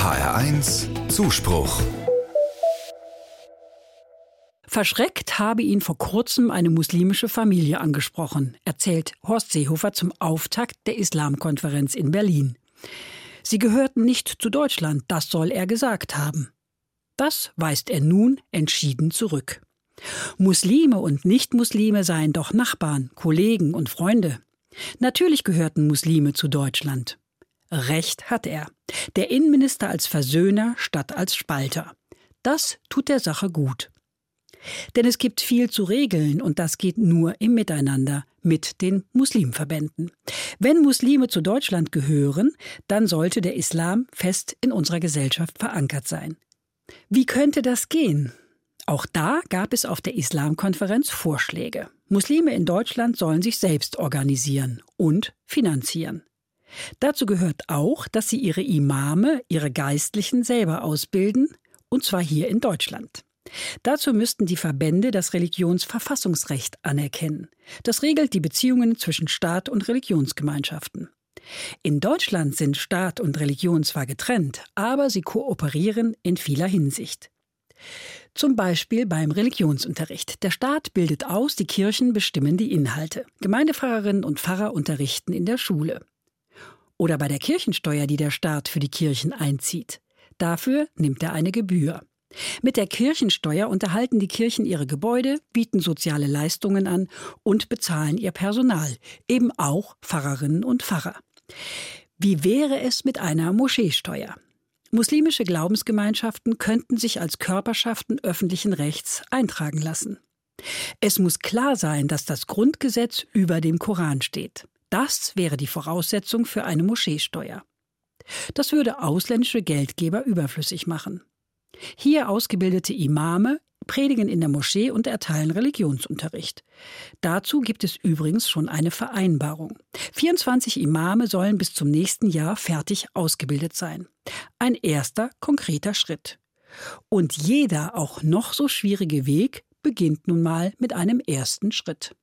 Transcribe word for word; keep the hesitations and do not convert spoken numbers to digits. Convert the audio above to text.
H R eins Zuspruch. Verschreckt habe ihn vor kurzem eine muslimische Familie angesprochen, erzählt Horst Seehofer zum Auftakt der Islamkonferenz in Berlin. Sie gehörten nicht zu Deutschland, das soll er gesagt haben. Das weist er nun entschieden zurück. Muslime und Nichtmuslime seien doch Nachbarn, Kollegen und Freunde. Natürlich gehörten Muslime zu Deutschland. Recht hat er. Der Innenminister als Versöhner statt als Spalter. Das tut der Sache gut. Denn es gibt viel zu regeln und das geht nur im Miteinander mit den Muslimverbänden. Wenn Muslime zu Deutschland gehören, dann sollte der Islam fest in unserer Gesellschaft verankert sein. Wie könnte das gehen? Auch da gab es auf der Islamkonferenz Vorschläge. Muslime in Deutschland sollen sich selbst organisieren und finanzieren. Dazu gehört auch, dass sie ihre Imame, ihre Geistlichen selber ausbilden, und zwar hier in Deutschland. Dazu müssten die Verbände das Religionsverfassungsrecht anerkennen. Das regelt die Beziehungen zwischen Staat und Religionsgemeinschaften. In Deutschland sind Staat und Religion zwar getrennt, aber sie kooperieren in vieler Hinsicht. Zum Beispiel beim Religionsunterricht. Der Staat bildet aus, die Kirchen bestimmen die Inhalte. Gemeindepfarrerinnen und Pfarrer unterrichten in der Schule. Oder bei der Kirchensteuer, die der Staat für die Kirchen einzieht. Dafür nimmt er eine Gebühr. Mit der Kirchensteuer unterhalten die Kirchen ihre Gebäude, bieten soziale Leistungen an und bezahlen ihr Personal, eben auch Pfarrerinnen und Pfarrer. Wie wäre es mit einer Moscheesteuer? Muslimische Glaubensgemeinschaften könnten sich als Körperschaften öffentlichen Rechts eintragen lassen. Es muss klar sein, dass das Grundgesetz über dem Koran steht. Das wäre die Voraussetzung für eine Moscheesteuer. Das würde ausländische Geldgeber überflüssig machen. Hier ausgebildete Imame predigen in der Moschee und erteilen Religionsunterricht. Dazu gibt es übrigens schon eine Vereinbarung. vierundzwanzig Imame sollen bis zum nächsten Jahr fertig ausgebildet sein. Ein erster konkreter Schritt. Und jeder auch noch so schwierige Weg beginnt nun mal mit einem ersten Schritt.